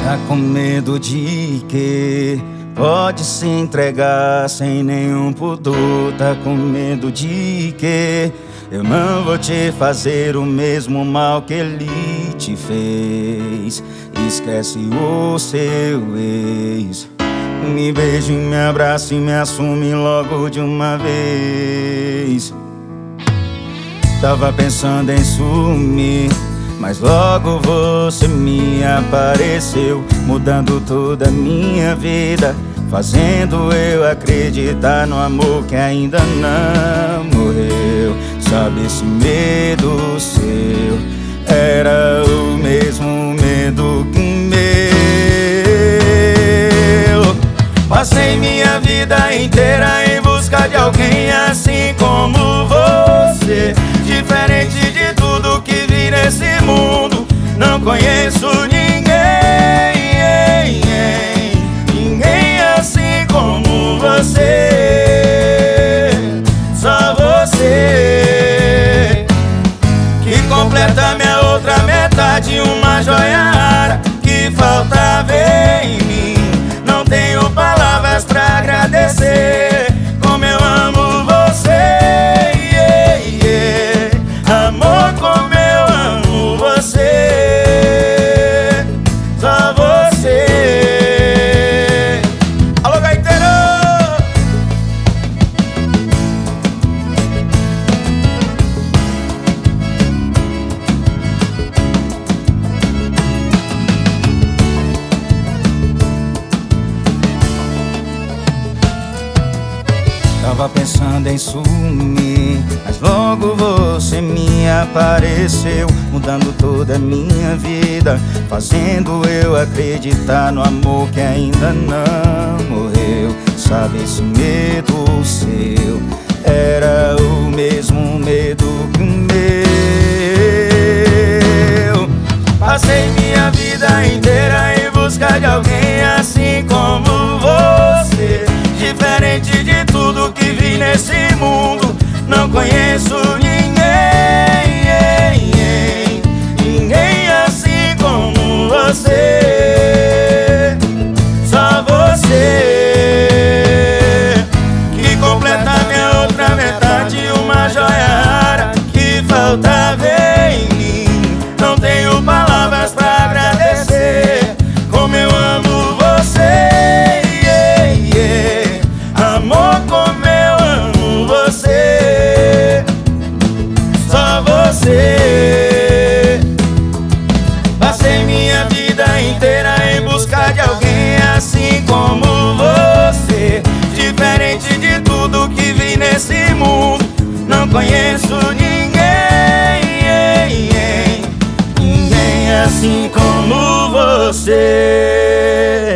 Tá com medo de quê? Pode se entregar sem nenhum pudor. Tá com medo de quê? Eu não vou te fazer o mesmo mal que ele te fez. Esquece o seu ex. Me beije, me abrace e me assume logo de uma vez. Tava pensando em sumir, mas logo você me apareceu, mudando toda a minha vida, fazendo eu acreditar no amor que ainda não morreu. Sabe, esse medo seu era o mesmo medo que meu. Passei minha vida inteira em busca de alguém assim como você, diferente de tudo que vi nesse mundo. Não conheço ninguém, ninguém assim como você. Só você que completa minha outra metade, uma joia rara que faltava em mim. Não tenho palavras pra agradecer como eu amo você. Amor, como eu amo você. Só você. Alô, gaiteiro! Tava pensando em sumir, mas logo você me apareceu, mudando toda a minha vida, fazendo eu acreditar no amor que ainda não morreu. Sabe, esse medo seu era o mesmo medo que o meu. Passei minha vida inteira em busca de alguém assim como você, diferente de tudo que vi nesse mundo. Não conheço ninguém, ninguém assim como você. Só você que completa minha outra metade, uma joia rara que faltava em mim. Não tenho palavras pra agradecer como eu amo você. Amor, como eu amo você. Só você. Passei minha vida inteira em busca de alguém assim como você, diferente de tudo que vi nesse mundo. Não conheço ninguém, ninguém assim como você.